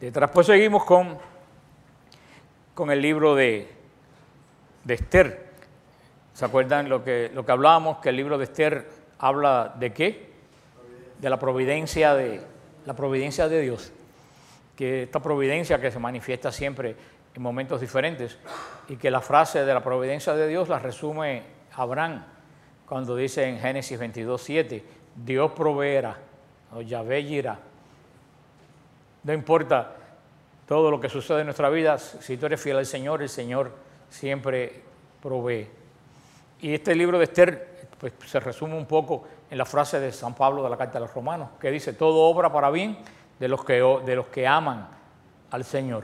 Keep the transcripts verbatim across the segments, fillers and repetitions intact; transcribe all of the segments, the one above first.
Detrás pues seguimos con, con el libro de, de Esther. ¿Se acuerdan lo que, lo que hablábamos? Que el libro de Esther habla de qué? De la providencia de, la providencia de Dios. Que esta providencia que se manifiesta siempre en momentos diferentes y que la frase de la providencia de Dios la resume Abraham cuando dice en Génesis veintidós, siete, Dios proveerá, o Yahvé Jirá. No importa todo lo que sucede en nuestra vida, si tú eres fiel al Señor, el Señor siempre provee. Y este libro de Esther pues, se resume un poco en la frase de San Pablo de la Carta a los Romanos, que dice, todo obra para bien de los que, de los que aman al Señor.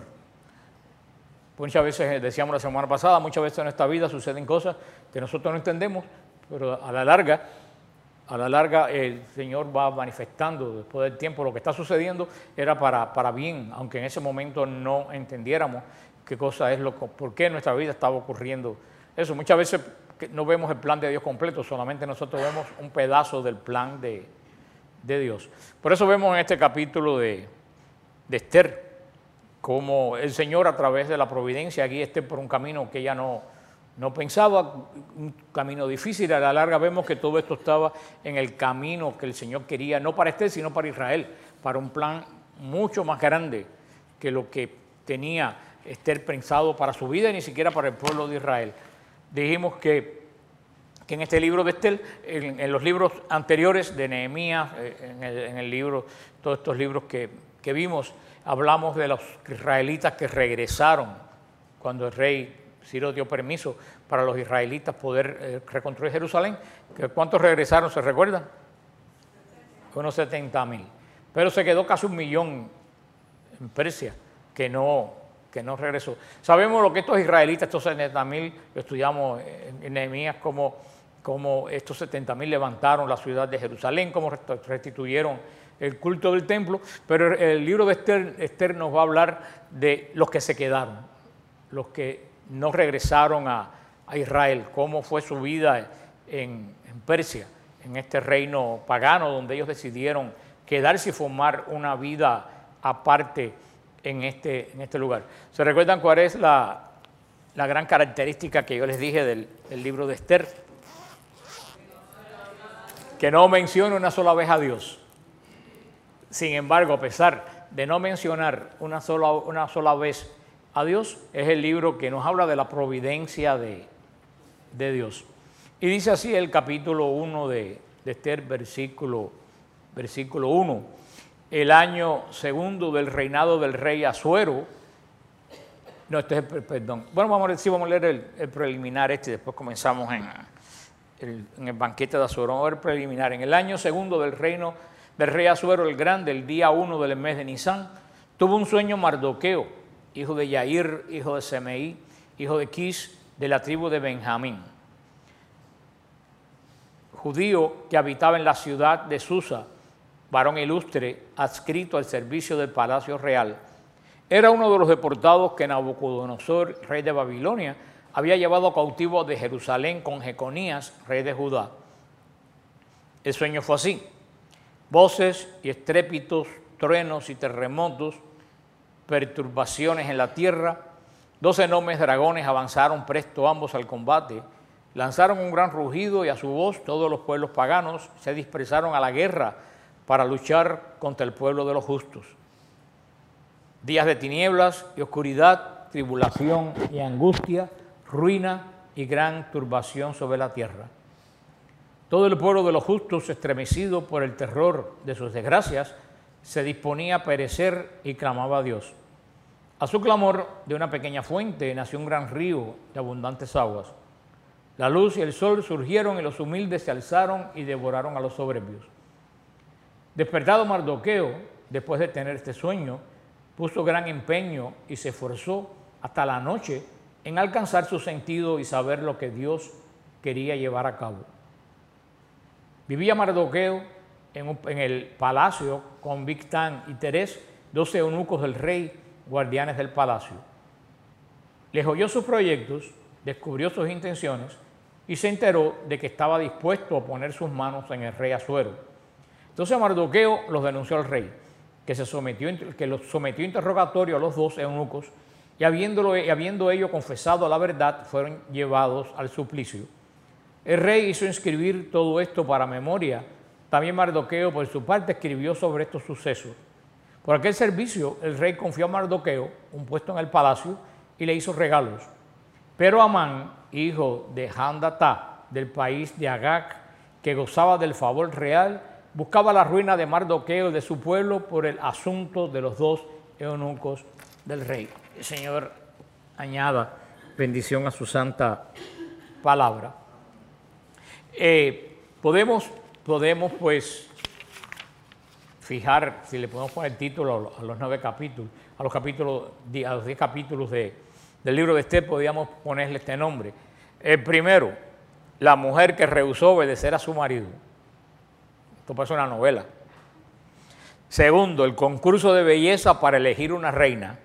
Muchas veces, decíamos la semana pasada, muchas veces en nuestra vida suceden cosas que nosotros no entendemos, pero a la larga, a la larga el Señor va manifestando después del tiempo lo que está sucediendo era para, para bien, aunque en ese momento no entendiéramos qué cosa es lo por qué en nuestra vida estaba ocurriendo eso. Muchas veces no vemos el plan de Dios completo, solamente nosotros vemos un pedazo del plan de, de Dios. Por eso vemos en este capítulo de, de Esther, como el Señor a través de la providencia guía a Esther por un camino que ella no, no pensaba, un camino difícil. A la larga vemos que todo esto estaba en el camino que el Señor quería, no para Esther, sino para Israel, para un plan mucho más grande que lo que tenía Esther pensado para su vida y ni siquiera para el pueblo de Israel. Dijimos que, que en este libro de Esther, en, en los libros anteriores de Nehemías, en el, en el libro, todos estos libros que, que vimos, hablamos de los israelitas que regresaron cuando el rey Ciro dio permiso para los israelitas poder eh, reconstruir Jerusalén. ¿Cuántos regresaron? ¿Se recuerdan? Unos setenta mil. Pero se quedó casi un millón en Persia que no, que no regresó. Sabemos lo que estos israelitas, estos setenta mil, estudiamos en Nehemías, cómo, cómo estos setenta mil levantaron la ciudad de Jerusalén, cómo restituyeron el culto del templo, pero el libro de Esther, Esther nos va a hablar de los que se quedaron, los que no regresaron a, a Israel, cómo fue su vida en, en Persia, en este reino pagano donde ellos decidieron quedarse y formar una vida aparte en este, en este lugar. ¿Se recuerdan cuál es la, la gran característica que yo les dije del, del libro de Esther? Que no menciona una sola vez a Dios. Sin embargo, a pesar de no mencionar una sola, una sola vez a Dios, es el libro que nos habla de la providencia de, de Dios. Y dice así el capítulo uno de, de Esther, versículo, versículo uno. El año segundo del reinado del rey Asuero, no, este es el, perdón, bueno, vamos a, sí, vamos a leer el, el preliminar este, después comenzamos en el, en el banquete de Asuero. Vamos a ver el preliminar. En el año segundo del reino del rey Asuero el Grande, el día uno del mes de Nisán, tuvo un sueño Mardoqueo, hijo de Yair, hijo de Semeí, hijo de Quis, de la tribu de Benjamín, judío que habitaba en la ciudad de Susa, varón ilustre, adscrito al servicio del palacio real. Era uno de los deportados que Nabucodonosor, rey de Babilonia, había llevado cautivo de Jerusalén con Jeconías, rey de Judá. El sueño fue así: voces y estrépitos, truenos y terremotos, perturbaciones en la tierra. Dos enormes dragones avanzaron presto ambos al combate, lanzaron un gran rugido y a su voz todos los pueblos paganos se dispersaron a la guerra para luchar contra el pueblo de los justos. Días de tinieblas y oscuridad, tribulación y angustia, ruina y gran turbación sobre la tierra. Todo el pueblo de los justos, estremecido por el terror de sus desgracias, se disponía a perecer y clamaba a Dios. A su clamor, de una pequeña fuente nació un gran río de abundantes aguas. La luz y el sol surgieron y los humildes se alzaron y devoraron a los soberbios. Despertado Mardoqueo, después de tener este sueño, puso gran empeño y se esforzó hasta la noche en alcanzar su sentido y saber lo que Dios quería llevar a cabo. Vivía Mardoqueo en, un, en el palacio con Bigtán y Teres, doce eunucos del rey, guardianes del palacio. Les oyó sus proyectos, descubrió sus intenciones y se enteró de que estaba dispuesto a poner sus manos en el rey Asuero. Entonces Mardoqueo los denunció al rey que, se sometió, que los sometió a interrogatorio a los dos eunucos, y habiéndolo, y habiendo ellos confesado la verdad, fueron llevados al suplicio. El rey hizo inscribir todo esto para memoria. También Mardoqueo, por su parte, escribió sobre estos sucesos. Por aquel servicio, el rey confió a Mardoqueo un puesto en el palacio y le hizo regalos. Pero Amán, hijo de Handatá, del país de Agag, que gozaba del favor real, buscaba la ruina de Mardoqueo y de su pueblo por el asunto de los dos eunucos del rey. El Señor añada bendición a su santa palabra. Eh, podemos, podemos, pues, fijar, si le podemos poner título a los nueve capítulos, a los capítulos, a los diez capítulos de, del libro de Esther, podríamos ponerle este nombre. El primero, la mujer que rehusó obedecer a su marido. Esto parece una novela. Segundo, el concurso de belleza para elegir una reina.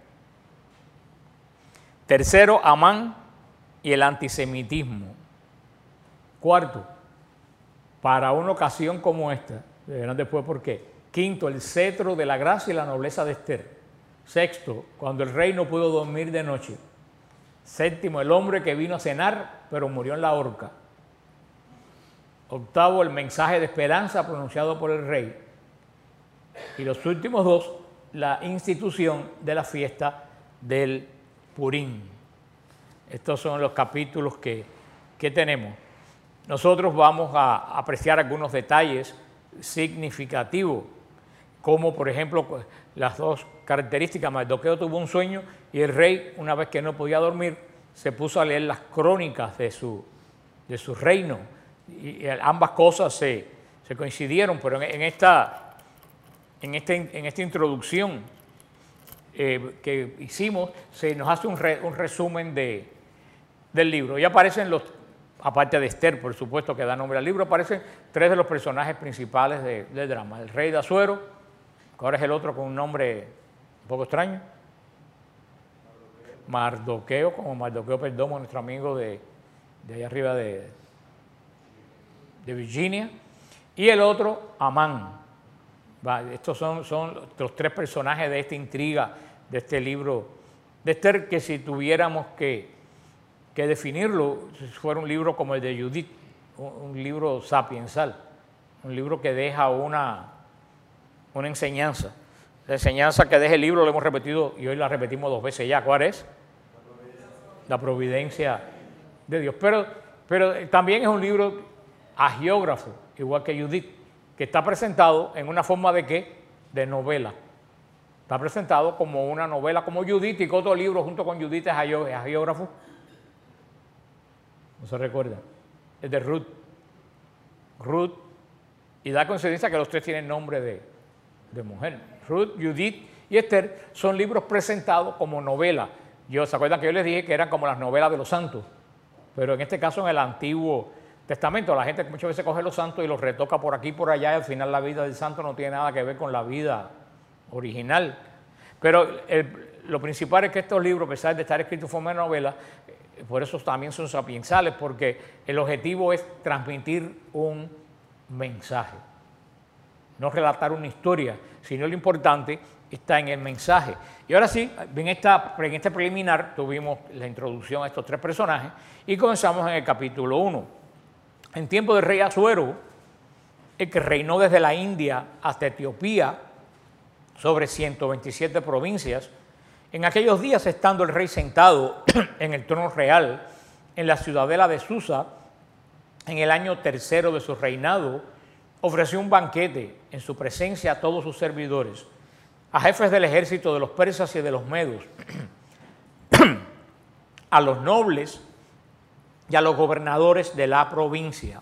Tercero, Amán y el antisemitismo. Cuarto, para una ocasión como esta, verán después por qué. Quinto, el cetro de la gracia y la nobleza de Esther. Sexto, cuando el rey no pudo dormir de noche. Séptimo, el hombre que vino a cenar, pero murió en la horca. Octavo, el mensaje de esperanza pronunciado por el rey. Y los últimos dos, la institución de la fiesta del Purim. Estos son los capítulos que, que tenemos. Nosotros vamos a apreciar algunos detalles significativos, como por ejemplo las dos características. Mardoqueo tuvo un sueño y el rey, una vez que no podía dormir, se puso a leer las crónicas de su, de su reino. Y, y ambas cosas se, se coincidieron, pero en, en, esta, en, este, en esta introducción eh, que hicimos, se nos hace un, re, un resumen de, del libro. Y aparecen los, aparte de Esther, por supuesto, que da nombre al libro, aparecen tres de los personajes principales de, del drama. El rey de Asuero, que ahora es el otro con un nombre un poco extraño. Mardoqueo, como Mardoqueo Perdomo, nuestro amigo de, de allá arriba de, de Virginia. Y el otro, Amán. Va, estos son, son los tres personajes de esta intriga, de este libro de Esther, que si tuviéramos que, que definirlo, si fuera un libro como el de Judith, un, un libro sapiensal, un libro que deja una, una enseñanza. La enseñanza que deja el libro lo hemos repetido y hoy la repetimos dos veces ya. ¿Cuál es? La providencia de Dios. Pero, pero también es un libro agiógrafo, igual que Judith, que está presentado en una forma de ¿qué? De novela. Está presentado como una novela, como Judith, y que otro libro junto con Judith es agiógrafo. ¿No se recuerda? Es de Ruth. Ruth, y da coincidencia que los tres tienen nombre de, de mujer. Ruth, Judith y Esther son libros presentados como novela. Yo, ¿se acuerdan que yo les dije que eran como las novelas de los santos? Pero en este caso en el Antiguo Testamento, la gente muchas veces coge los santos y los retoca por aquí y por allá, y al final la vida del santo no tiene nada que ver con la vida original. Pero el, lo principal es que estos libros, a pesar de estar escritos en forma de novela, por eso también son sapiensales, porque el objetivo es transmitir un mensaje. No relatar una historia, sino lo importante está en el mensaje. Y ahora sí, en, esta, en este preliminar tuvimos la introducción a estos tres personajes y comenzamos en el capítulo uno. En tiempo del rey Asuero, el que reinó desde la India hasta Etiopía sobre ciento veintisiete provincias, en aquellos días, estando el rey sentado en el trono real en la ciudadela de Susa, en el año tercero de su reinado, ofreció un banquete en su presencia a todos sus servidores, a jefes del ejército de los persas y de los medos, a los nobles y a los gobernadores de la provincia.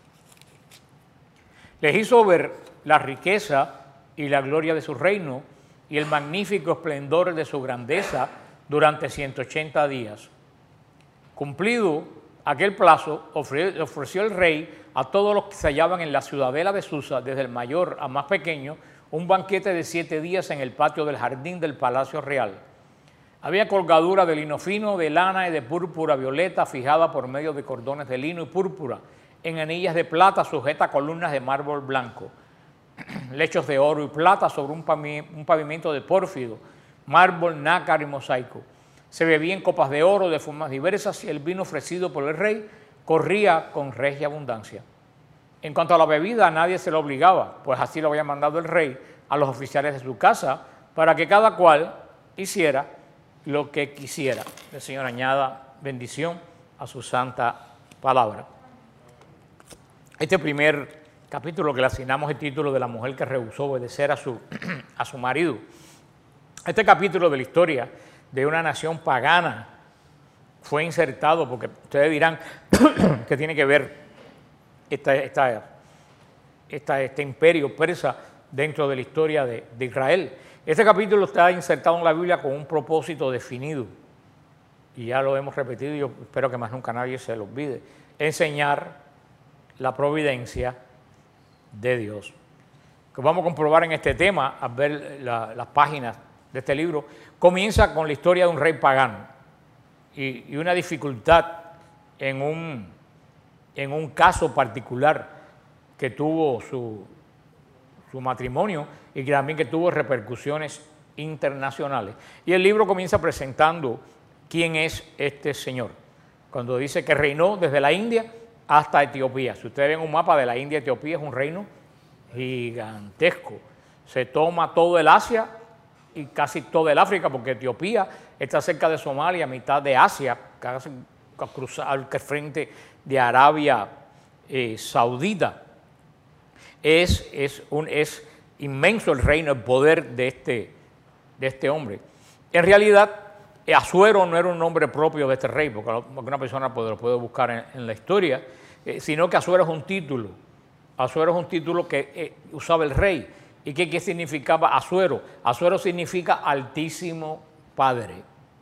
Les hizo ver la riqueza y la gloria de su reino y el magnífico esplendor de su grandeza durante ciento ochenta días. Cumplido aquel plazo, ofreció el rey a todos los que se hallaban en la ciudadela de Susa, desde el mayor al más pequeño, un banquete de siete días en el patio del jardín del palacio real. Había colgadura de lino fino, de lana y de púrpura violeta, fijada por medio de cordones de lino y púrpura, en anillas de plata sujeta a columnas de mármol blanco. lechos de oro y plata sobre un pavimento de pórfido, mármol, nácar y mosaico. Se bebía en copas de oro de formas diversas y el vino ofrecido por el rey corría con regia abundancia. En cuanto a la bebida, a nadie se lo obligaba, pues así lo había mandado el rey a los oficiales de su casa, para que cada cual hiciera lo que quisiera. El Señor añada bendición a su santa palabra. Este primer capítulo que le asignamos el título de la mujer que rehusó obedecer a su, a su marido. Este capítulo de la historia de una nación pagana fue insertado, porque ustedes dirán que tiene que ver esta, esta, esta, este imperio persa dentro de la historia de, de Israel. Este capítulo está insertado en la Biblia con un propósito definido, y ya lo hemos repetido y yo espero que más nunca nadie se lo olvide: enseñar la providencia de Dios. Que vamos a comprobar en este tema, al ver la, las páginas de este libro, comienza con la historia de un rey pagano y, y una dificultad en un, en un caso particular que tuvo su, su matrimonio y que también que tuvo repercusiones internacionales. Y el libro comienza presentando quién es este señor, cuando dice que reinó desde la India hasta Etiopía. Si ustedes ven un mapa de la India, Etiopía es un reino gigantesco. Se toma todo el Asia y casi todo el África, porque Etiopía está cerca de Somalia, mitad de Asia, casi al frente de Arabia eh, Saudita. Es, es, un, es inmenso el reino, el poder de este, de este hombre. En realidad, Asuero no era un nombre propio de este rey, porque una persona puede, lo puede buscar en, en la historia, eh, sino que Asuero es un título. Asuero es un título que eh, usaba el rey. ¿Y qué, qué significaba Asuero? Asuero significa Altísimo Padre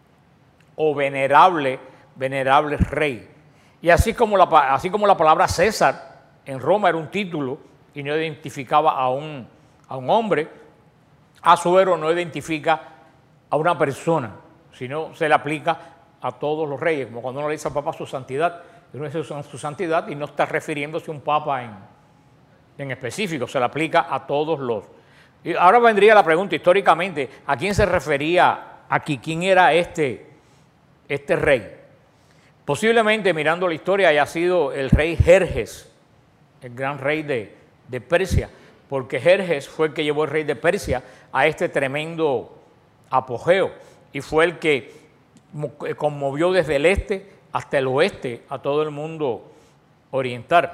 o venerable, venerable rey. Y así como, la, así como la palabra César en Roma era un título y no identificaba a un, a un hombre, Asuero no identifica a una persona, sino se le aplica a todos los reyes, como cuando uno le dice al Papa su santidad, uno dice su santidad y no está refiriéndose a un Papa en, en específico, se le aplica a todos los. Y ahora vendría la pregunta, históricamente, ¿a quién se refería aquí? ¿Quién era este, este rey? Posiblemente, mirando la historia, haya sido el rey Jerjes, el gran rey de, de Persia, porque Jerjes fue el que llevó el rey de Persia a este tremendo apogeo y fue el que conmovió desde el este hasta el oeste a todo el mundo oriental.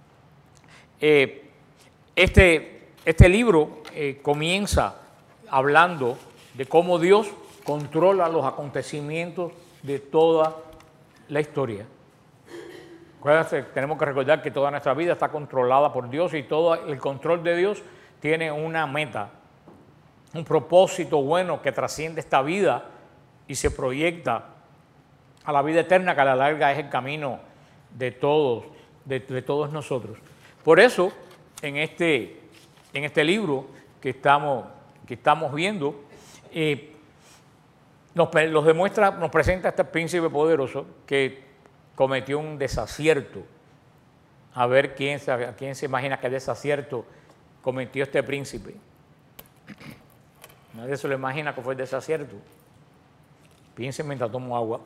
Eh, este, este libro eh, comienza hablando de cómo Dios controla los acontecimientos de toda la historia. Acuérdense, tenemos que recordar que toda nuestra vida está controlada por Dios y todo el control de Dios tiene una meta, un propósito bueno que trasciende esta vida y se proyecta a la vida eterna, que a la larga es el camino de todos, de, de todos nosotros. Por eso, en este, en este libro que estamos, que estamos viendo, eh, nos, nos demuestra, nos presenta este príncipe poderoso que cometió un desacierto. A ver quién se, quién se imagina qué desacierto cometió este príncipe. Nadie se lo imagina que fue el desacierto. Piensen mientras tomo agua.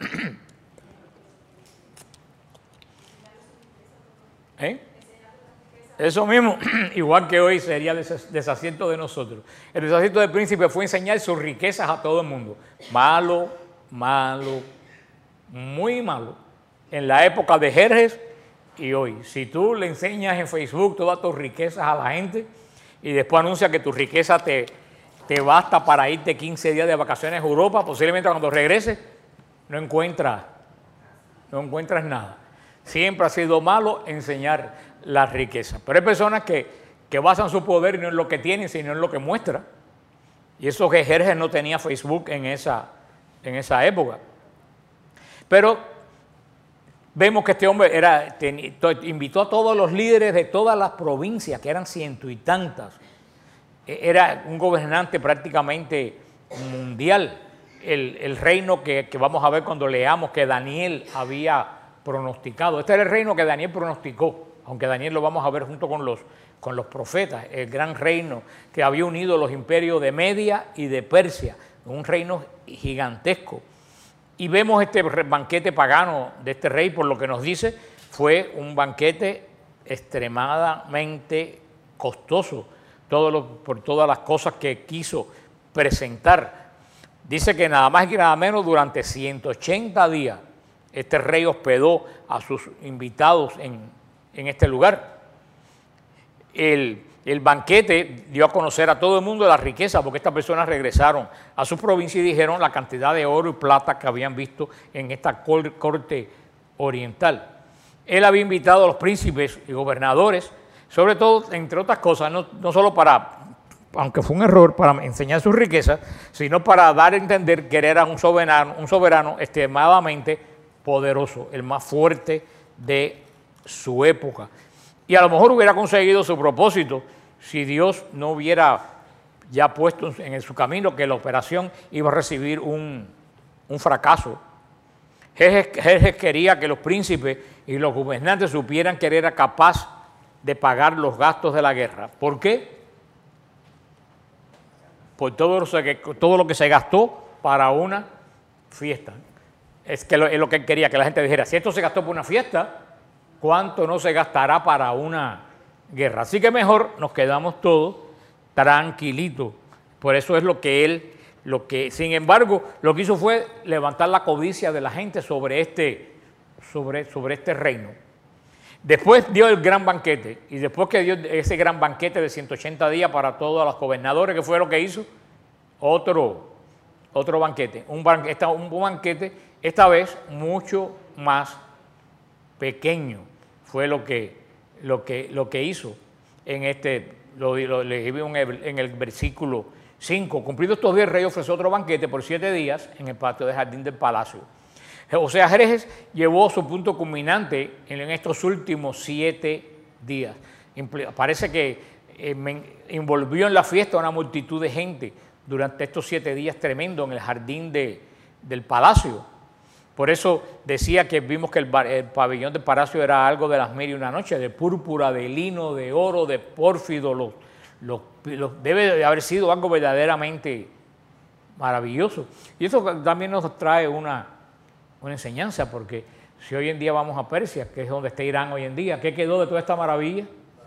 ¿Eh? Eso mismo, igual que hoy sería el desacierto de nosotros. El desacierto del príncipe fue enseñar sus riquezas a todo el mundo. Malo, malo, muy malo. En la época de Jerjes y hoy. Si tú le enseñas en Facebook todas tus riquezas a la gente y después anuncias que tu riqueza te, te basta para irte quince días de vacaciones a Europa, posiblemente cuando regreses no encuentras, no encuentras nada. Siempre ha sido malo enseñar la riqueza. Pero hay personas que, que basan su poder no en lo que tienen, sino en lo que muestra. Y eso que Jerjes no tenía Facebook en esa, en esa época. Pero vemos que este hombre era, ten, invitó a todos los líderes de todas las provincias, que eran ciento y tantas. Era un gobernante prácticamente mundial. El, el reino que, que vamos a ver cuando leamos que Daniel había pronosticado. Este era el reino que Daniel pronosticó. aunque Daniel lo vamos a ver junto con los, con los profetas, el gran reino que había unido los imperios de Media y de Persia, un reino gigantesco. Y vemos este banquete pagano de este rey, por lo que nos dice, fue un banquete extremadamente costoso, todo lo, por todas las cosas que quiso presentar. Dice que nada más y nada menos durante ciento ochenta días este rey hospedó a sus invitados en, en este lugar. El, el banquete dio a conocer a todo el mundo la riqueza, porque estas personas regresaron a su provincia y dijeron la cantidad de oro y plata que habían visto en esta corte oriental. Él había invitado a los príncipes y gobernadores, sobre todo, entre otras cosas, no, no solo para, aunque fue un error, para enseñar sus riquezas, sino para dar a entender que era un soberano, un soberano extremadamente poderoso, el más fuerte de su época. Y a lo mejor hubiera conseguido su propósito si Dios no hubiera ya puesto en su camino que la operación iba a recibir un, un fracaso. Jerjes quería que los príncipes y los gobernantes supieran que él era capaz de pagar los gastos de la guerra. ¿Por qué? Por todo lo, todo lo que se gastó para una fiesta. Es que lo, es lo que él quería, que la gente dijera, si esto se gastó para una fiesta, ¿cuánto no se gastará para una guerra? Así que mejor nos quedamos todos tranquilitos. Por eso es lo que él, lo que, sin embargo, lo que hizo fue levantar la codicia de la gente sobre este, sobre, sobre este reino. Después dio el gran banquete, y después que dio ese gran banquete de ciento ochenta días para todos los gobernadores, ¿qué fue lo que hizo? Otro, otro banquete, un banquete, un banquete, esta vez mucho más pequeño, fue lo que, lo que, lo que hizo en este, lo, lo leí en el, en el versículo cinco. Cumplidos estos días, el rey ofreció otro banquete por siete días en el patio de jardín del palacio. O sea, Jerjes llevó su punto culminante en estos últimos siete días. Parece que eh, envolvió en la fiesta a una multitud de gente durante estos siete días tremendos en el jardín de, del palacio. Por eso decía que vimos que el, el pabellón del palacio era algo de las mil y una noches, de púrpura, de lino, de oro, de pórfido. Los, los, los, debe de haber sido algo verdaderamente maravilloso. Y eso también nos trae una... una enseñanza, porque si hoy en día vamos a Persia, que es donde está Irán hoy en día, ¿qué quedó de toda esta maravilla?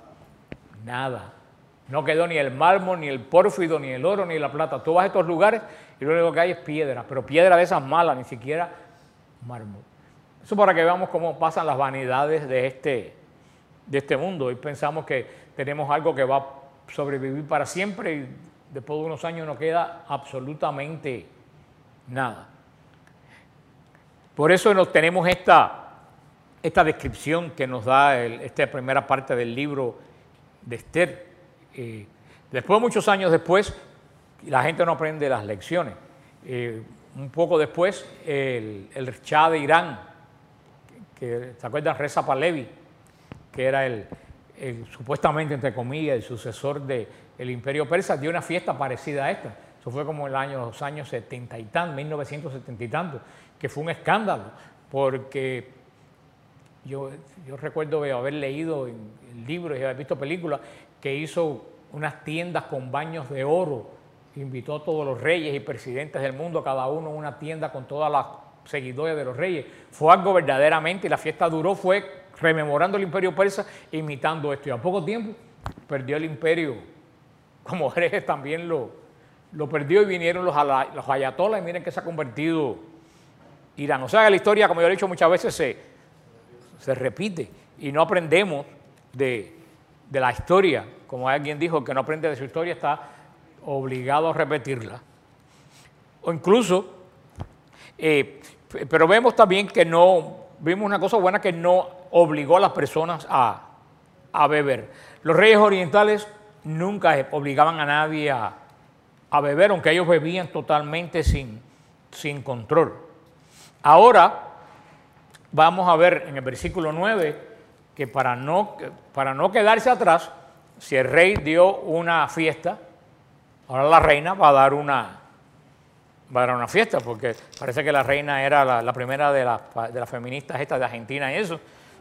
Nada. No quedó ni el mármol, ni el pórfido, ni el oro, ni la plata. Tú vas a estos lugares y lo único que hay es piedra, pero piedra de esas malas, ni siquiera mármol. Eso para que veamos cómo pasan las vanidades de este, de este mundo. Y pensamos que tenemos algo que va a sobrevivir para siempre y después de unos años no queda absolutamente nada. Por eso nos tenemos esta, esta descripción que nos da el, esta primera parte del libro de Esther. Eh, después, muchos años después, la gente no aprende las lecciones. Eh, un poco después, el, el Shah de Irán, que, ¿se acuerdan? Reza Pahlavi, que era el, el, supuestamente, entre comillas, el sucesor del imperio persa, dio una fiesta parecida a esta. Eso fue como en el año, los años setenta y tantos, mil novecientos setenta y tantos, que fue un escándalo, porque yo, yo recuerdo haber leído en libros y haber visto películas que hizo unas tiendas con baños de oro, invitó a todos los reyes y presidentes del mundo, cada uno a una tienda con todas las seguidores de los reyes. Fue algo verdaderamente, y la fiesta duró, fue rememorando el imperio persa, imitando esto, y a poco tiempo perdió el imperio, como Jerjes también lo, lo perdió, y vinieron los, los ayatolás, y miren que se ha convertido Irán. O sea, que la historia, como yo he dicho muchas veces, se, se repite y no aprendemos de, de la historia. Como alguien dijo, el que no aprende de su historia está obligado a repetirla. O incluso, eh, pero vemos también que no, vimos una cosa buena, que no obligó a las personas a, a beber. Los reyes orientales nunca obligaban a nadie a, a beber, aunque ellos bebían totalmente sin, sin control. Ahora vamos a ver en el versículo nueve que para no, para no quedarse atrás, si el rey dio una fiesta, ahora la reina va a dar una, va a dar una fiesta, porque parece que la reina era la, la primera de las de las feministas estas de Argentina y eso.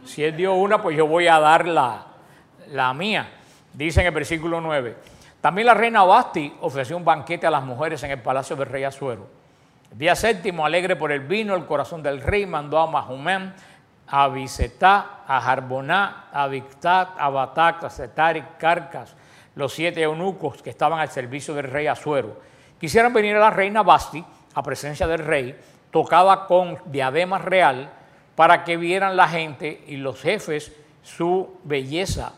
Si él dio una, pues yo voy a dar la, la mía. Dice en el versículo nueve. También la reina Vasti ofreció un banquete a las mujeres en el palacio del rey Asuero. El día séptimo, alegre por el vino, el corazón del rey mandó a Mahumén, a Bisetá, a Jarboná, a Bictat, a Batac, a Setar y Carcas, los siete eunucos que estaban al servicio del rey Asuero. Quisieron venir a la reina Vasti, a presencia del rey, tocada con diadema real, para que vieran la gente y los jefes su belleza,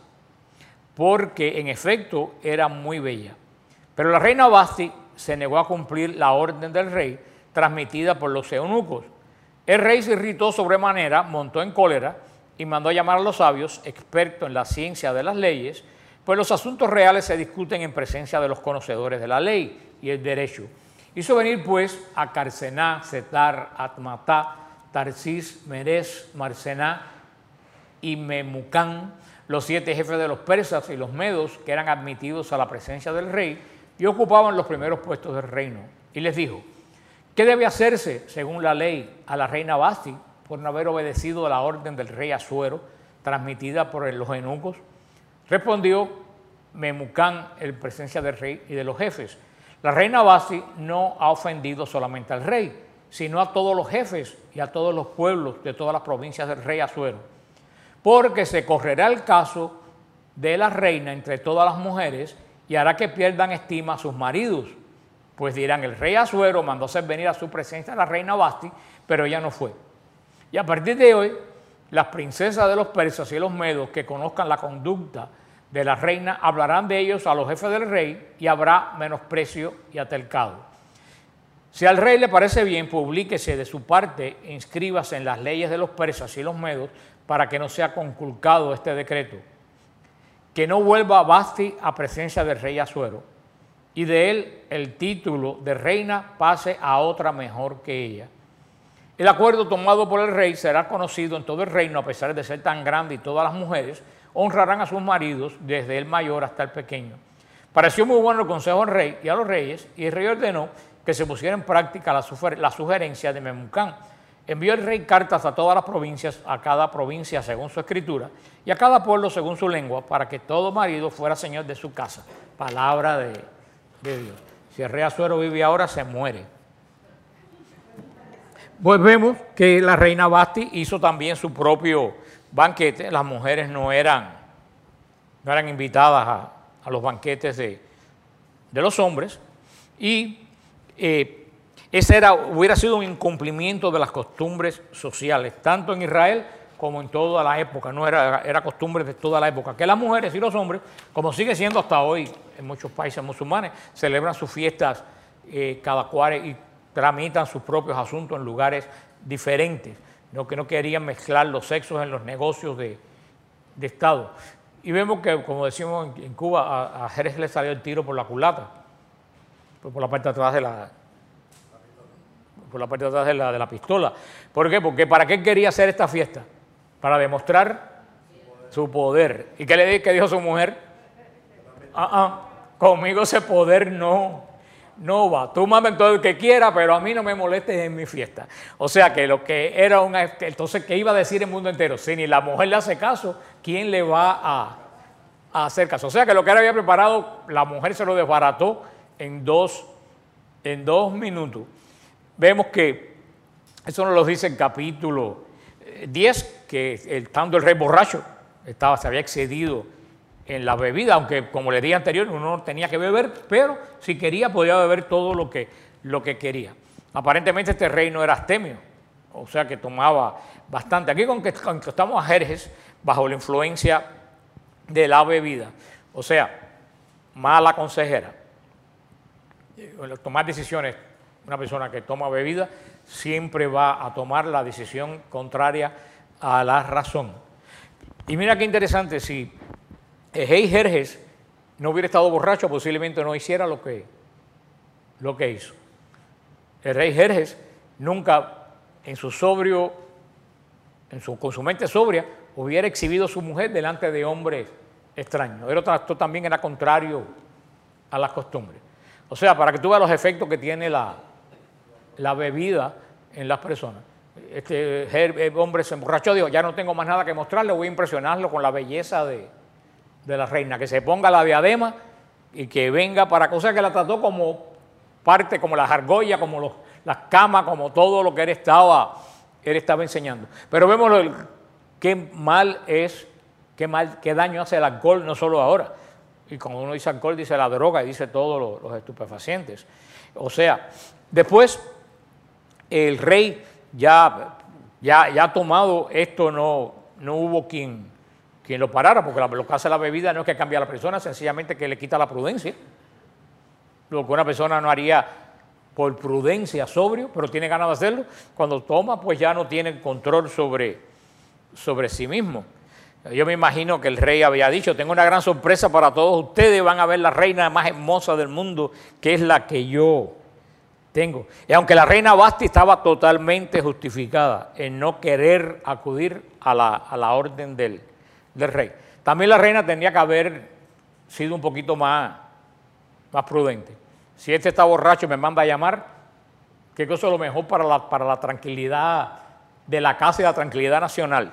porque en efecto era muy bella. Pero la reina Vasti se negó a cumplir la orden del rey, transmitida por los eunucos. El rey se irritó sobremanera, montó en cólera y mandó llamar a los sabios, expertos en la ciencia de las leyes, pues los asuntos reales se discuten en presencia de los conocedores de la ley y el derecho. Hizo venir pues a Carcená, Setar, Atmatá, Tarsis, Meres, Marcená y Memucán, los siete jefes de los persas y los medos que eran admitidos a la presencia del rey y ocupaban los primeros puestos del reino. Y les dijo, ¿qué debe hacerse según la ley a la reina Vasti por no haber obedecido a la orden del rey Asuero transmitida por los eunucos? Respondió Memucán en presencia del rey y de los jefes. La reina Vasti no ha ofendido solamente al rey, sino a todos los jefes y a todos los pueblos de todas las provincias del rey Asuero. Porque se correrá el caso de la reina entre todas las mujeres y hará que pierdan estima a sus maridos. Pues dirán, el rey Asuero mandó hacer venir a su presencia a la reina Vasti, pero ella no fue. Y a partir de hoy, las princesas de los persas y los medos que conozcan la conducta de la reina hablarán de ellos a los jefes del rey y habrá menosprecio y altercado. Si al rey le parece bien, publíquese de su parte e inscríbase en las leyes de los persas y los medos para que no sea conculcado este decreto. Que no vuelva Vasti a presencia del rey Asuero y de él el título de reina pase a otra mejor que ella. El acuerdo tomado por el rey será conocido en todo el reino, a pesar de ser tan grande, y todas las mujeres honrarán a sus maridos, desde el mayor hasta el pequeño. Pareció muy bueno el consejo al rey y a los reyes, y el rey ordenó que se pusiera en práctica la, suger la sugerencia de Memucán. Envió el rey cartas a todas las provincias, a cada provincia según su escritura, y a cada pueblo según su lengua, para que todo marido fuera señor de su casa. Palabra de, de Dios. Si el rey Asuero vive ahora, se muere. Pues vemos que la reina Vasti hizo también su propio banquete. Las mujeres no eran, no eran invitadas a, a los banquetes de, de los hombres, y eh, ese era, hubiera sido un incumplimiento de las costumbres sociales, tanto en Israel como en toda la época. No era, era costumbre de toda la época, que las mujeres y los hombres, como sigue siendo hasta hoy en muchos países musulmanes, celebran sus fiestas eh, cada cual y tramitan sus propios asuntos en lugares diferentes, ¿no? Que no querían mezclar los sexos en los negocios de, de Estado. Y vemos que, como decimos en, en Cuba, a, a Jerez le salió el tiro por la culata, por, por la parte de atrás de la, por la parte de atrás de la, de la pistola. ¿Por qué? Porque ¿para qué quería hacer esta fiesta? Para demostrar su poder. ¿Y qué le dijo, qué dijo su mujer? Ah, ah, conmigo ese poder no. No va, tú mames todo el que quiera, pero a mí no me molestes en mi fiesta. O sea que lo que era una... Entonces, ¿qué iba a decir el mundo entero? Si ni la mujer le hace caso, ¿quién le va a, a hacer caso? O sea que lo que él había preparado, la mujer se lo desbarató en dos, en dos minutos. Vemos que, eso nos lo dice en capítulo diez, que estando el rey borracho, estaba, se había excedido en la bebida, aunque como le dije anterior, uno no tenía que beber, pero si quería podía beber todo lo que, lo que quería. Aparentemente este rey no era astemio, o sea que tomaba bastante. Aquí con que, con que estamos a Jerjes bajo la influencia de la bebida, o sea, mala consejera. Tomar decisiones, una persona que toma bebida siempre va a tomar la decisión contraria a la razón. Y mira qué interesante, si el rey Jerjes no hubiera estado borracho, posiblemente no hiciera lo que, lo que hizo. El rey Jerjes nunca en su sobrio, en su, con su mente sobria, hubiera exhibido a su mujer delante de hombres extraños. Esto también era contrario a las costumbres. O sea, para que tú veas los efectos que tiene la, la bebida en las personas. este hombre se emborrachó, dijo, ya no tengo más nada que mostrarle, voy a impresionarlo con la belleza de, de la reina, que se ponga la diadema y que venga para cosas que la trató como parte, como las argollas, como los, las camas, como todo lo que él estaba, él estaba enseñando. Pero vemos lo, qué mal es, qué, mal, qué daño hace el alcohol, no solo ahora. Y cuando uno dice alcohol, dice la droga y dice todos los, los estupefacientes. O sea, después el rey ya, ya, ya ha tomado esto, no, no hubo quien, quien lo parara, porque lo que hace la bebida no es que cambie a la persona, sencillamente que le quita la prudencia. Lo que una persona no haría por prudencia, sobrio, pero tiene ganas de hacerlo, cuando toma, pues ya no tiene control sobre, sobre sí mismo. Yo me imagino que el rey había dicho, tengo una gran sorpresa para todos ustedes, van a ver la reina más hermosa del mundo, que es la que yo tengo. Y aunque la reina Vasti estaba totalmente justificada en no querer acudir a la, a la orden del, del rey, también la reina tenía que haber sido un poquito más, más prudente. Si este está borracho y me manda a llamar, ¿qué cosa es lo mejor para la, para la tranquilidad de la casa y la tranquilidad nacional?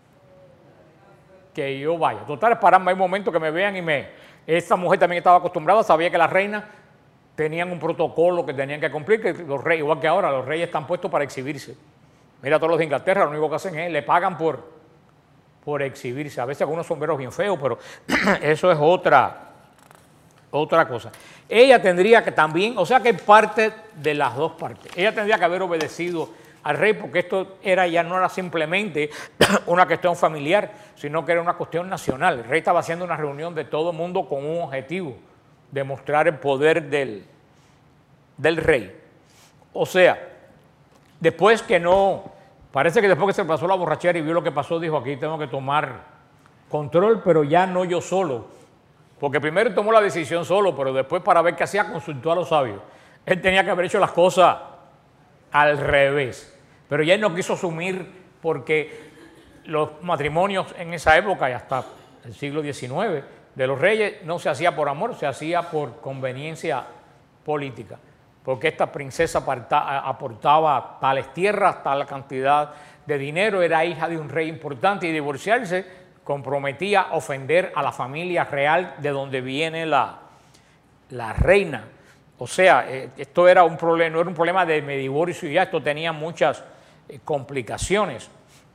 Que yo vaya. Total, es pararme, hay momentos que me vean y me... Esta mujer también estaba acostumbrada, sabía que las reinas tenían un protocolo que tenían que cumplir, que los reyes, igual que ahora, los reyes están puestos para exhibirse. Mira, todos los de Inglaterra, lo único que hacen es, le pagan por, por exhibirse. A veces algunos sombreros bien feos, pero eso es otra, otra cosa. Ella tendría que también, o sea que parte de las dos partes, ella tendría que haber obedecido al rey, porque esto era ya no era simplemente una cuestión familiar, sino que era una cuestión nacional. El rey estaba haciendo una reunión de todo el mundo con un objetivo, demostrar el poder del, del rey. O sea, después que no, parece que después que se pasó la borrachera y vio lo que pasó, dijo, aquí tengo que tomar control, pero ya no yo solo, porque primero tomó la decisión solo, pero después para ver qué hacía consultó a los sabios. Él tenía que haber hecho las cosas al revés. Pero ya él no quiso asumir, porque los matrimonios en esa época y hasta el siglo diecinueve de los reyes no se hacía por amor, se hacía por conveniencia política, porque esta princesa aportaba tales tierras, tal cantidad de dinero, era hija de un rey importante y divorciarse comprometía ofender a la familia real de donde viene la, la reina. O sea, eh, esto era un problema, no era un problema de me divorcio y ya, esto tenía muchas eh, complicaciones.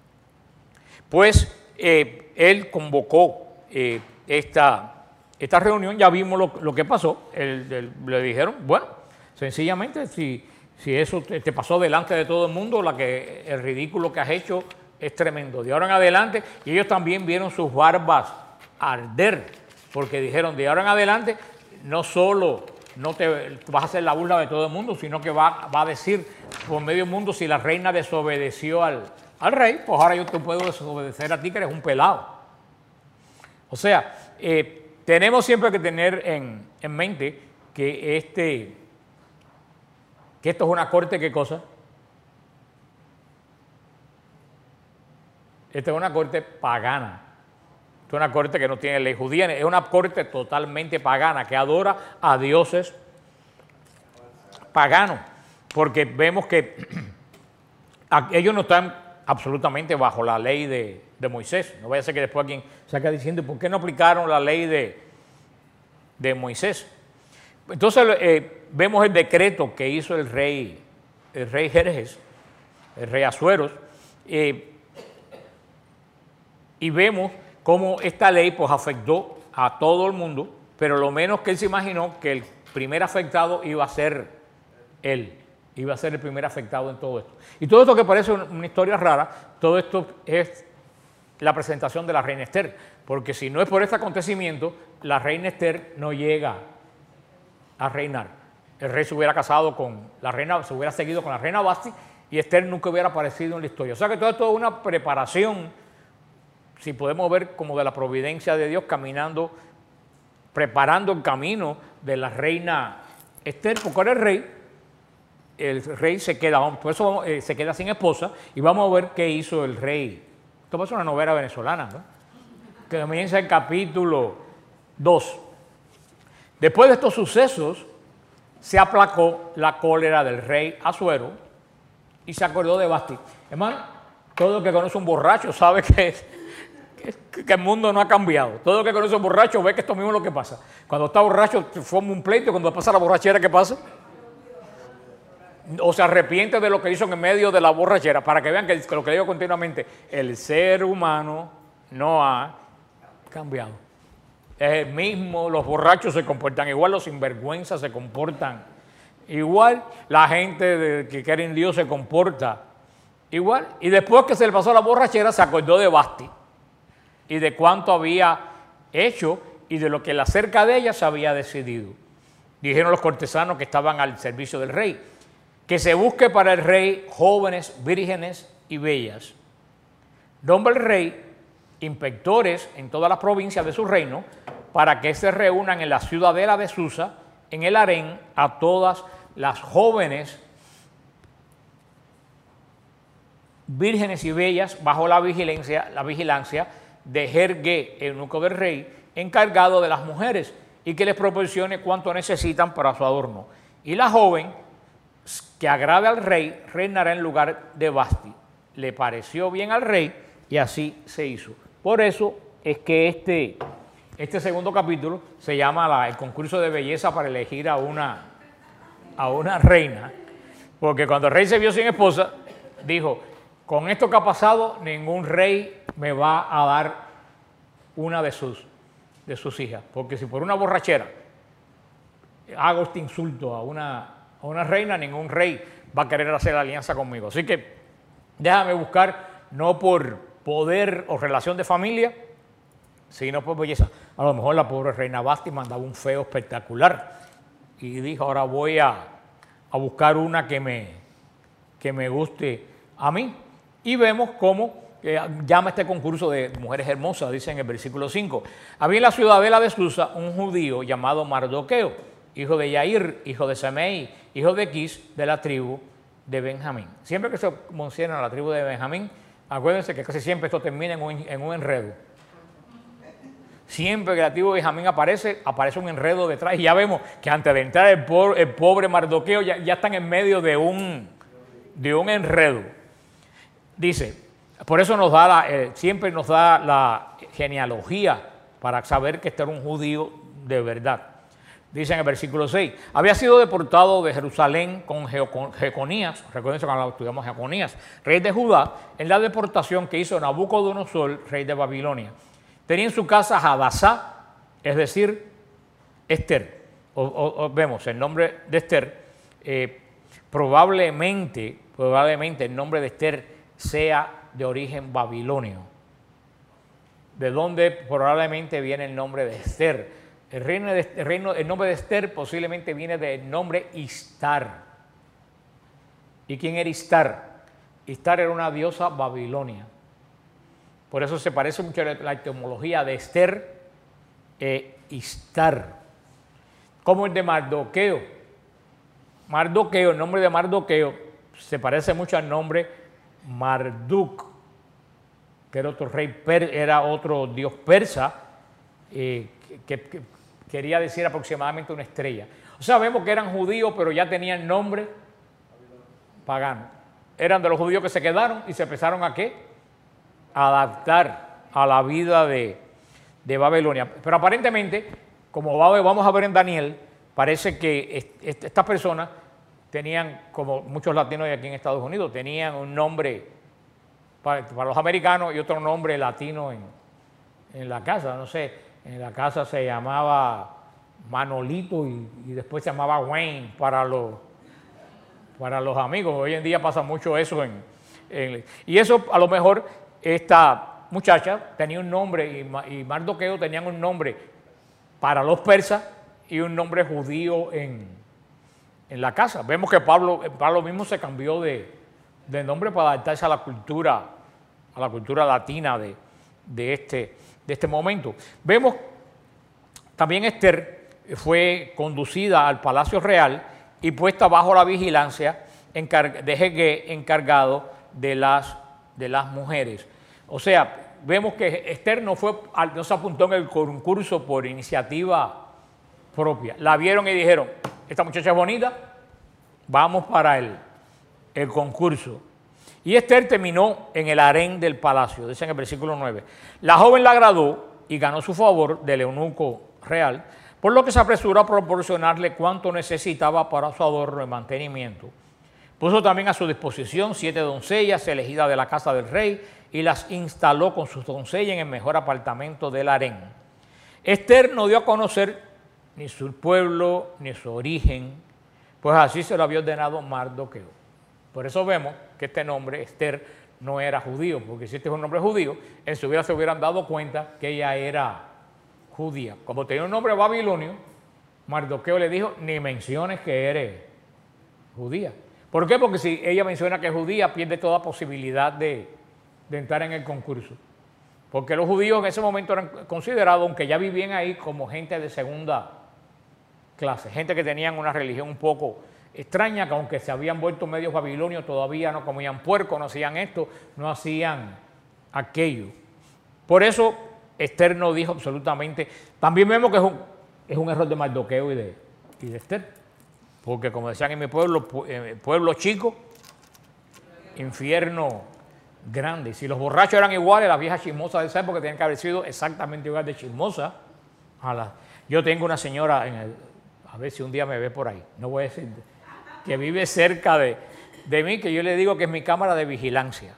Pues eh, él convocó eh, esta, esta reunión, ya vimos lo, lo que pasó, el, el, le dijeron, bueno, sencillamente si, si eso te, te pasó delante de todo el mundo, la que, el ridículo que has hecho es tremendo. De ahora en adelante, y ellos también vieron sus barbas arder, porque dijeron, de ahora en adelante, no solo no te vas a hacer la burla de todo el mundo, sino que va, va a decir por medio del mundo, si la reina desobedeció al, al rey, pues ahora yo te puedo desobedecer a ti, que eres un pelado. O sea, eh, tenemos siempre que tener en, en mente que, este, que esto es una corte, ¿qué cosa? Esta es una corte pagana. Esta es una corte que no tiene ley judía, es una corte totalmente pagana, que adora a dioses paganos, porque vemos que ellos no están absolutamente bajo la ley de, de Moisés. No vaya a ser que después alguien salga diciendo, ¿por qué no aplicaron la ley de, de Moisés? Entonces eh, vemos el decreto que hizo el rey, el rey Jerjes, el rey Asueros, eh, y vemos cómo esta ley pues afectó a todo el mundo, pero lo menos que él se imaginó que el primer afectado iba a ser él, iba a ser el primer afectado en todo esto. Y todo esto que parece una historia rara, todo esto es la presentación de la reina Esther, porque si no es por este acontecimiento, la reina Esther no llega a reinar. El rey se hubiera casado con la reina, se hubiera seguido con la reina Vasti y Esther nunca hubiera aparecido en la historia. O sea que todo esto es una preparación, si podemos ver como de la providencia de Dios, caminando, preparando el camino de la reina Esther, porque ahora el rey, el rey se queda, por eso eh, se queda sin esposa, y vamos a ver qué hizo el rey. Esto va a ser una novela venezolana, ¿no? Que comienza el capítulo dos. Después de estos sucesos, se aplacó la cólera del rey Asuero y se acordó de Vasti. Hermano, todo el que conoce un borracho sabe que, que, que el mundo no ha cambiado. Todo el que conoce un borracho ve que esto mismo es lo que pasa. Cuando está borracho forma un pleito, cuando pasa la borrachera, ¿qué pasa? O se arrepiente de lo que hizo en medio de la borrachera, para que vean que lo que digo continuamente, el ser humano no ha cambiado. Es el mismo, los borrachos se comportan igual, los sinvergüenzas se comportan igual, la gente de, que cree en Dios se comporta igual. Y después que se le pasó la borrachera, se acordó de Vasti y de cuánto había hecho y de lo que acerca de ella se había decidido. Dijeron los cortesanos que estaban al servicio del rey, que se busque para el rey jóvenes, vírgenes y bellas. Nombra el rey inspectores en todas las provincias de su reino para que se reúnan en la ciudadela de Susa, en el harén, a todas las jóvenes, vírgenes y bellas bajo la vigilancia, la vigilancia de Jergué, eunuco del rey, encargado de las mujeres, y que les proporcione cuanto necesitan para su adorno. Y la joven que agrade al rey reinará en lugar de Vasti. Le pareció bien al rey y así se hizo. Por eso es que este, este segundo capítulo se llama la, el concurso de belleza para elegir a una, a una reina, porque cuando el rey se vio sin esposa, dijo, con esto que ha pasado, ningún rey me va a dar una de sus, de sus hijas, porque si por una borrachera hago este insulto a una a una reina, ningún rey va a querer hacer alianza conmigo. Así que déjame buscar, no por poder o relación de familia, sino por belleza. A lo mejor la pobre reina Vasti mandaba un feo espectacular y dijo, ahora voy a, a buscar una que me, que me guste a mí. Y vemos cómo eh, llama este concurso de mujeres hermosas, dice en el versículo cinco. Había en la ciudadela de Susa un judío llamado Mardoqueo, hijo de Yair, hijo de Semei, hijo de Quis, de la tribu de Benjamín. Siempre que se menciona la tribu de Benjamín, acuérdense que casi siempre esto termina en un, en un enredo. Siempre que la tribu de Benjamín aparece, aparece un enredo detrás. Y ya vemos que antes de entrar el pobre, el pobre Mardoqueo, ya, ya están en medio de un, de un enredo. Dice, por eso nos da la, eh, siempre nos da la genealogía para saber que este era un judío de verdad. Dice en el versículo seis, había sido deportado de Jerusalén con Jeconías, recuerden cuando estudiamos Jeconías, rey de Judá, en la deportación que hizo Nabucodonosor, rey de Babilonia. Tenía en su casa Hadasá, es decir, Esther. O, o, o vemos el nombre de Esther, eh, probablemente, probablemente el nombre de Esther sea de origen babilonio, de donde probablemente viene el nombre de Esther. El, reino de, el, reino, el nombre de Esther posiblemente viene del nombre Istar. ¿Y quién era Istar? Istar era una diosa babilonia. Por eso se parece mucho a la etimología de Esther e Istar. Como el de Mardoqueo. Mardoqueo, el nombre de Mardoqueo se parece mucho al nombre Marduk, que era otro rey, per, era otro dios persa, eh, que, que quería decir aproximadamente una estrella. O sea, vemos que eran judíos, pero ya tenían nombre pagano. Eran de los judíos que se quedaron y se empezaron a ¿qué? A adaptar a la vida de, de Babilonia. Pero aparentemente, como vamos a ver en Daniel, parece que estas personas tenían, como muchos latinos aquí en Estados Unidos, tenían un nombre para, para los americanos y otro nombre latino en, en la casa, no sé. En la casa se llamaba Manolito y, y después se llamaba Wayne para los, para los amigos. Hoy en día pasa mucho eso. En, en, y eso a lo mejor esta muchacha tenía un nombre y, y Mardoqueo tenían un nombre para los persas y un nombre judío en, en la casa. Vemos que Pablo, Pablo mismo se cambió de, de nombre para adaptarse a la cultura, a la cultura latina de, de este de este momento. Vemos también Esther fue conducida al palacio real y puesta bajo la vigilancia de Jegué, encargado de las, de las mujeres. O sea, vemos que Esther no, fue, no se apuntó en el concurso por iniciativa propia. La vieron y dijeron, esta muchacha es bonita, vamos para el, el concurso. Y Esther terminó en el harén del palacio, dice en el versículo nueve. La joven la agradó y ganó su favor del eunuco real, por lo que se apresuró a proporcionarle cuanto necesitaba para su adorno y mantenimiento. Puso también a su disposición siete doncellas elegidas de la casa del rey y las instaló con sus doncellas en el mejor apartamento del harén. Esther no dio a conocer ni su pueblo ni su origen, pues así se lo había ordenado Mardoqueo. Por eso vemos que este nombre, Esther, no era judío, porque si este es un nombre judío, en su vida se hubieran dado cuenta que ella era judía. Como tenía un nombre babilonio, Mardoqueo le dijo, ni menciones que eres judía. ¿Por qué? Porque si ella menciona que es judía, pierde toda posibilidad de, de entrar en el concurso. Porque los judíos en ese momento eran considerados, aunque ya vivían ahí, como gente de segunda clase, gente que tenían una religión un poco extraña, que aunque se habían vuelto medios babilonios, todavía no comían puerco, no hacían esto, no hacían aquello. Por eso Esther no dijo absolutamente. También vemos que es un, es un error de Mardoqueo y de, y de Esther, porque como decían en mi pueblo, pueblo chico, infierno grande. Si los borrachos eran iguales, las viejas chismosas de esa época tenían que haber sido exactamente igual de chismosas. A la, yo tengo una señora, en el, a ver si un día me ve por ahí, no voy a decir, que vive cerca de, de mí, que yo le digo que es mi cámara de vigilancia.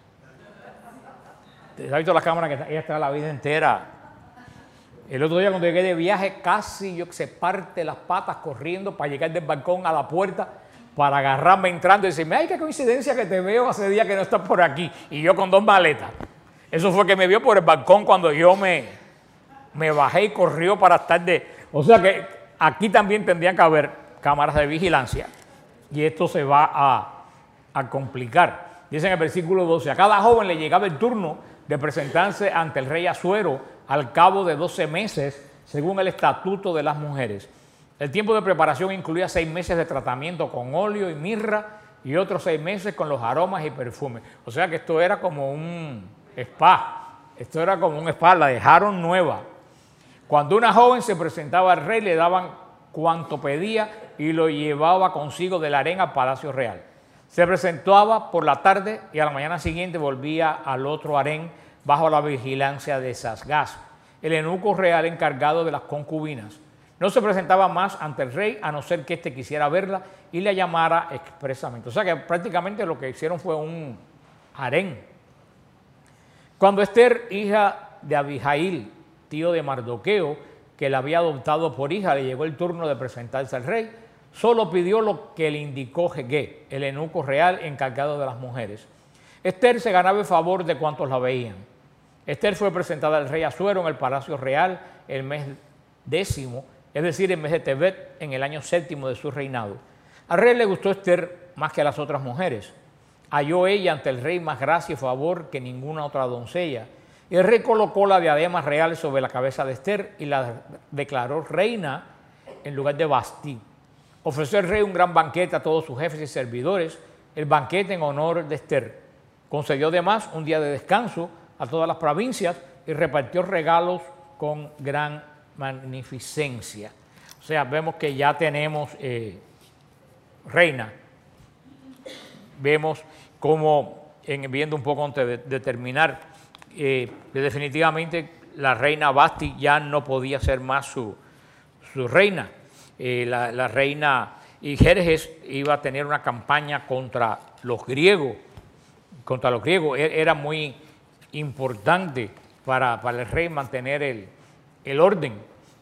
¿Has visto la cámara que ella está la vida entera? El otro día cuando llegué de viaje, casi yo se parte las patas corriendo para llegar del balcón a la puerta para agarrarme entrando y decirme, ay, qué coincidencia que te veo hace días que no estás por aquí. Y yo con dos maletas. Eso fue que me vio por el balcón cuando yo me, me bajé y corrió para estar de... O sea que aquí también tendrían que haber cámaras de vigilancia y esto se va a, a complicar. Dice en el versículo doce, a cada joven le llegaba el turno de presentarse ante el rey Asuero al cabo de doce meses, según el estatuto de las mujeres. El tiempo de preparación incluía seis meses de tratamiento con óleo y mirra y otros seis meses con los aromas y perfumes. O sea que esto era como un spa, esto era como un spa, la dejaron nueva. Cuando una joven se presentaba al rey, le daban cuanto pedía y lo llevaba consigo del harén al palacio real. Se presentaba por la tarde y a la mañana siguiente volvía al otro harén bajo la vigilancia de Sasgaz, el eunuco real encargado de las concubinas. No se presentaba más ante el rey a no ser que éste quisiera verla y la llamara expresamente. O sea que prácticamente lo que hicieron fue un harén. Cuando Esther, hija de Abihail, tío de Mardoqueo, que la había adoptado por hija, le llegó el turno de presentarse al rey, solo pidió lo que le indicó Hegé, el eunuco real encargado de las mujeres. Esther se ganaba el favor de cuantos la veían. Esther fue presentada al rey Asuero en el palacio real el mes décimo, es decir, el mes de Tebet, en el año séptimo de su reinado. Al rey le gustó Esther más que a las otras mujeres. Halló ella ante el rey más gracia y favor que ninguna otra doncella. Y el rey colocó la diadema real sobre la cabeza de Esther y la declaró reina en lugar de Vasti. Ofreció el rey un gran banquete a todos sus jefes y servidores, el banquete en honor de Esther. Concedió además un día de descanso a todas las provincias y repartió regalos con gran magnificencia. O sea, vemos que ya tenemos eh, reina. Vemos cómo, en, viendo un poco antes de, de terminar, eh, definitivamente la reina Vasti ya no podía ser más su, su reina. Eh, la, la reina y Jerjes iba a tener una campaña contra los griegos, contra los griegos. Era muy importante para, para el rey mantener el, el orden.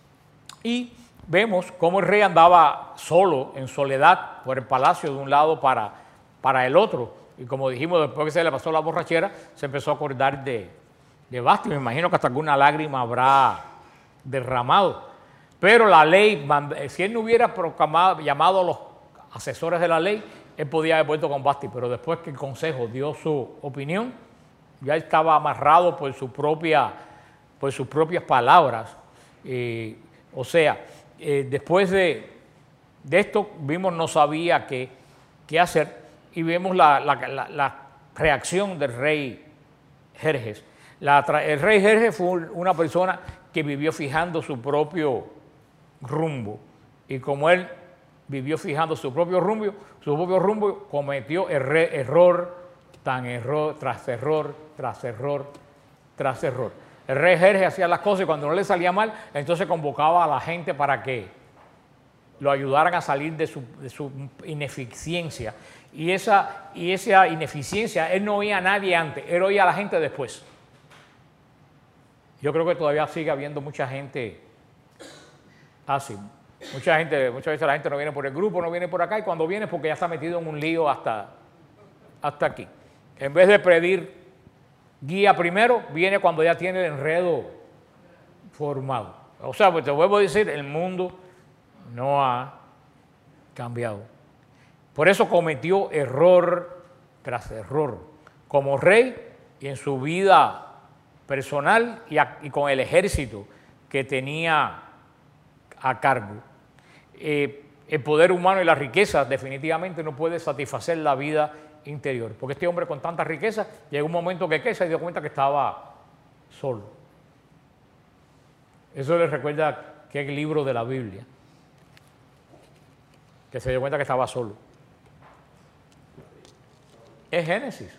Y vemos cómo el rey andaba solo, en soledad, por el palacio de un lado para, para el otro. Y como dijimos, después que se le pasó la borrachera, se empezó a acordar de, de Vasti. Me imagino que hasta alguna lágrima habrá derramado. Pero la ley, si él no hubiera proclamado, llamado a los asesores de la ley, él podía haber vuelto con Vasti. Pero después que el consejo dio su opinión, ya estaba amarrado por, su propia, por sus propias palabras. Eh, o sea, eh, después de, de esto, vimos no sabía qué, qué hacer y vemos la, la, la, la reacción del rey Jerjes. La, el rey Jerjes fue una persona que vivió fijando su propio rumbo y como él vivió fijando su propio rumbo, su propio rumbo cometió el error tan error tras error, tras error, tras error. El rey Jerjes hacía las cosas y cuando no le salía mal, entonces convocaba a la gente para que lo ayudaran a salir de su, de su ineficiencia. Y esa, y esa ineficiencia, él no oía a nadie antes, él oía a la gente después. Yo creo que todavía sigue habiendo mucha gente así. Mucha gente, muchas veces la gente no viene por el grupo, no viene por acá, y cuando viene es porque ya está metido en un lío hasta, hasta aquí. En vez de pedir guía primero, viene cuando ya tiene el enredo formado. O sea, pues te vuelvo a decir, el mundo no ha cambiado. Por eso cometió error tras error, como rey y en su vida personal y, a, y con el ejército que tenía a cargo. Eh, el poder humano y las riquezas definitivamente no puede satisfacer la vida interior, porque este hombre con tanta riqueza llegó un momento que, que se dio cuenta que estaba solo. Eso le recuerda que es el libro de la Biblia, que se dio cuenta que estaba solo. Es Génesis.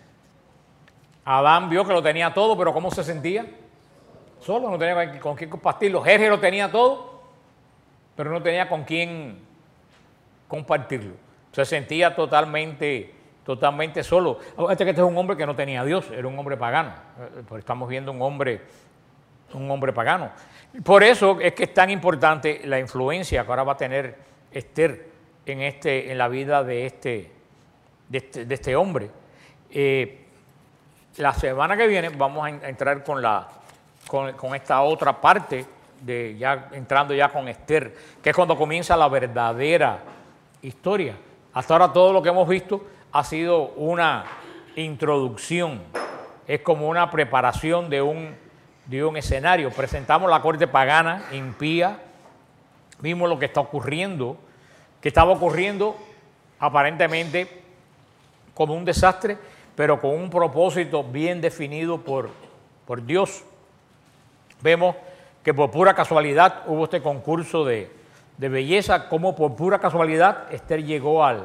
Adán vio que lo tenía todo, pero ¿cómo se sentía? Solo, no tenía con quién compartirlo. Jerjes lo tenía todo, pero no tenía con quién compartirlo. Se sentía totalmente, totalmente solo. Este que este es un hombre que no tenía a Dios, era un hombre pagano. Estamos viendo un hombre, un hombre pagano. Por eso es que es tan importante la influencia que ahora va a tener Esther en, este, en la vida de este, de este, de este hombre. Eh, la semana que viene vamos a entrar con, la, con, con esta otra parte, de ya entrando ya con Esther, que es cuando comienza la verdadera historia. Hasta ahora todo lo que hemos visto ha sido una introducción, es como una preparación de un, de un escenario. Presentamos la corte pagana, impía, vimos lo que está ocurriendo, que estaba ocurriendo aparentemente como un desastre, pero con un propósito bien definido por, por Dios. Vemos que por pura casualidad hubo este concurso de, de belleza, como por pura casualidad Esther llegó al,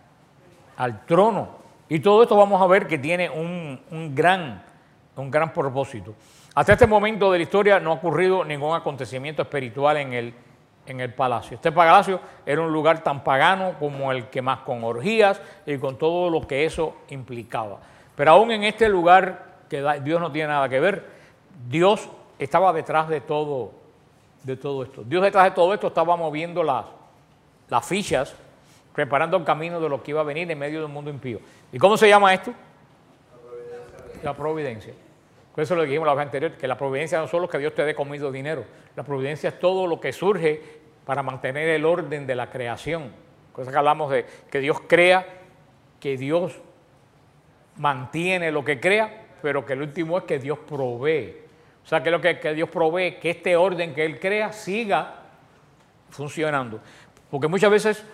al trono. Y todo esto vamos a ver que tiene un, un, gran, un gran propósito. Hasta este momento de la historia no ha ocurrido ningún acontecimiento espiritual en el, en el palacio. Este palacio era un lugar tan pagano como el que más, con orgías y con todo lo que eso implicaba. Pero aún en este lugar, que Dios no tiene nada que ver, Dios estaba detrás de todo, de todo esto. Dios detrás de todo esto estaba moviendo las, las fichas, preparando el camino de lo que iba a venir en medio del mundo impío. ¿Y cómo se llama esto? La providencia. La providencia. Por eso lo dijimos la vez anterior, que la providencia no solo es que Dios te dé comido dinero, la providencia es todo lo que surge para mantener el orden de la creación. Cosa que hablamos de que Dios crea, que Dios mantiene lo que crea, pero que el último es que Dios provee. O sea, que lo que, que Dios provee, que este orden que Él crea siga funcionando. Porque muchas veces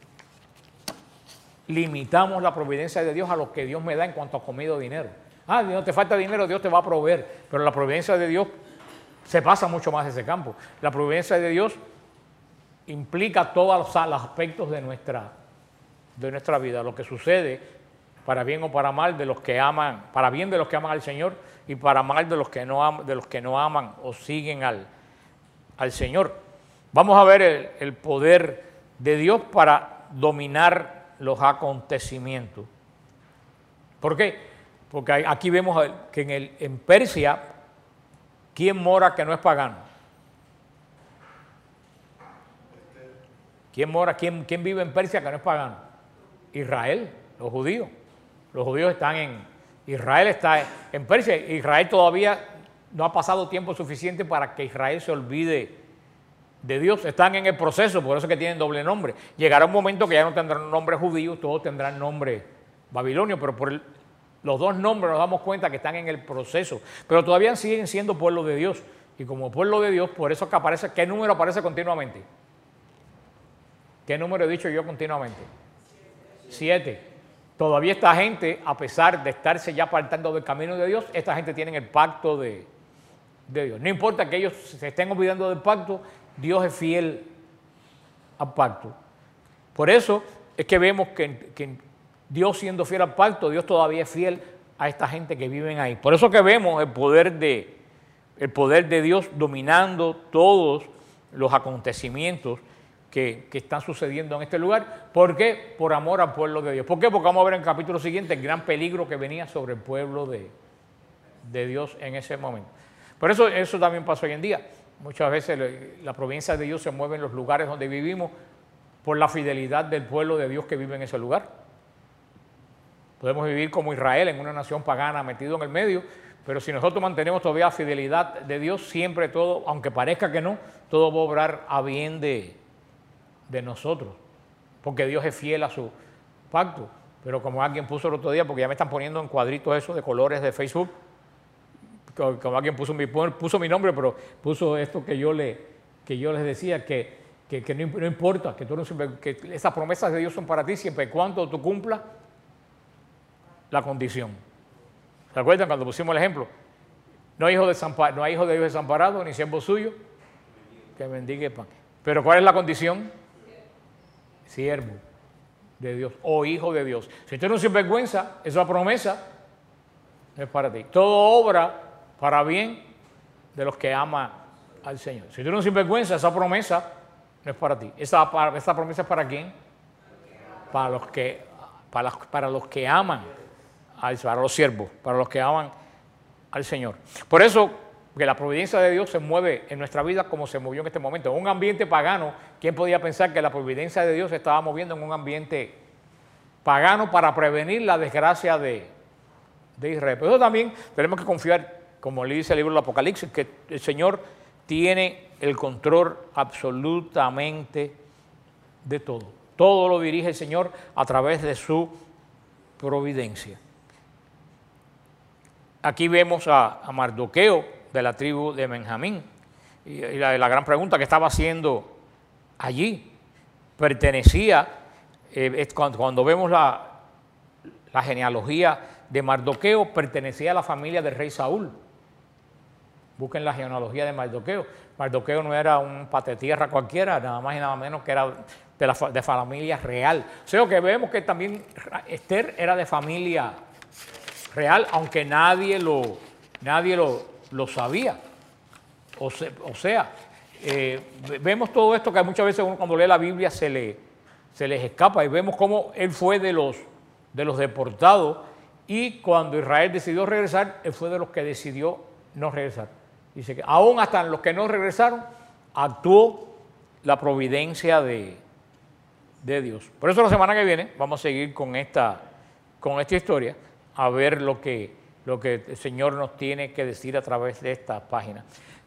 limitamos la providencia de Dios a lo que Dios me da en cuanto a comida o dinero. Ah, no te falta dinero, Dios te va a proveer. Pero la providencia de Dios se pasa mucho más de ese campo. La providencia de Dios implica todos los aspectos de nuestra, de nuestra vida, lo que sucede para bien o para mal de los que aman, para bien de los que aman al Señor y para mal de los que no, am, de los que no aman o siguen al, al Señor. Vamos a ver el, el poder de Dios para dominar los acontecimientos. ¿Por qué? Porque aquí vemos que en, el, en Persia, ¿quién mora que no es pagano? ¿Quién mora, quién, quién vive en Persia que no es pagano? Israel, los judíos. Los judíos están en, Israel está en Persia. Israel todavía no ha pasado tiempo suficiente para que Israel se olvide de Dios. Están en el proceso, por eso es que tienen doble nombre. Llegará un momento que ya no tendrán nombre judío, todos tendrán nombre babilonio, pero por el, los dos nombres nos damos cuenta que están en el proceso. Pero todavía siguen siendo pueblo de Dios. Y como pueblo de Dios, por eso que aparece, ¿qué número aparece continuamente? ¿Qué número he dicho yo continuamente? Siete. Todavía esta gente, a pesar de estarse ya apartando del camino de Dios, esta gente tiene el pacto de, de Dios. No importa que ellos se estén olvidando del pacto, Dios es fiel al pacto. Por eso es que vemos que, que Dios siendo fiel al pacto, Dios todavía es fiel a esta gente que viven ahí. Por eso que vemos el poder de, el poder de Dios dominando todos los acontecimientos que, que están sucediendo en este lugar. ¿Por qué? Por amor al pueblo de Dios. ¿Por qué? Porque vamos a ver en el capítulo siguiente el gran peligro que venía sobre el pueblo de, de Dios en ese momento. Por eso eso también pasa hoy en día. Muchas veces la providencia de Dios se mueve en los lugares donde vivimos por la fidelidad del pueblo de Dios que vive en ese lugar. Podemos vivir como Israel en una nación pagana metido en el medio, pero si nosotros mantenemos todavía la fidelidad de Dios, siempre todo, aunque parezca que no, todo va a obrar a bien de, de nosotros, porque Dios es fiel a su pacto. Pero como alguien puso el otro día, porque ya me están poniendo en cuadritos esos de colores de Facebook, como alguien puso mi, puso mi nombre, pero puso esto que yo, le, que yo les decía, que, que, que no, no importa, que, tú no, que esas promesas de Dios son para ti siempre y cuando tú cumplas la condición. ¿Se acuerdan cuando pusimos el ejemplo? No hay hijo, desampar, no hay hijo de Dios desamparado, ni siervo suyo, que bendiga el pan. Pero ¿cuál es la condición? Siervo de Dios o hijo de Dios. Si usted no se sinvergüenza, esa promesa no es para ti. Todo obra para bien de los que aman al Señor. Si tú no sinvergüenza, esa promesa no es para ti. Esa, esa promesa es para quién? Para los que, para, para los que aman al Señor, para los siervos, para los que aman al Señor. Por eso que la providencia de Dios se mueve en nuestra vida como se movió en este momento. En un ambiente pagano, ¿quién podía pensar que la providencia de Dios se estaba moviendo en un ambiente pagano para prevenir la desgracia de, de Israel? Pero eso también tenemos que confiar, como le dice el libro del Apocalipsis, que el Señor tiene el control absolutamente de todo. Todo lo dirige el Señor a través de su providencia. Aquí vemos a, a Mardoqueo de la tribu de Benjamín. Y, y la, la gran pregunta que estaba haciendo allí, pertenecía, eh, cuando, cuando vemos la, la genealogía de Mardoqueo, pertenecía a la familia del rey Saúl. Busquen la genealogía de Mardoqueo. Mardoqueo no era un patetierra cualquiera, nada más y nada menos que era de la de familia real. O sea que vemos que también Esther era de familia real, aunque nadie lo, nadie lo, lo sabía. O, se, o sea, eh, vemos todo esto que muchas veces uno cuando lee la Biblia se, le, se les escapa, y vemos cómo él fue de los, de los deportados, y cuando Israel decidió regresar, él fue de los que decidió no regresar. Dice que aún hasta los que no regresaron, actuó la providencia de, de Dios. Por eso la semana que viene vamos a seguir con esta, con esta historia, a ver lo que, lo que el Señor nos tiene que decir a través de esta página.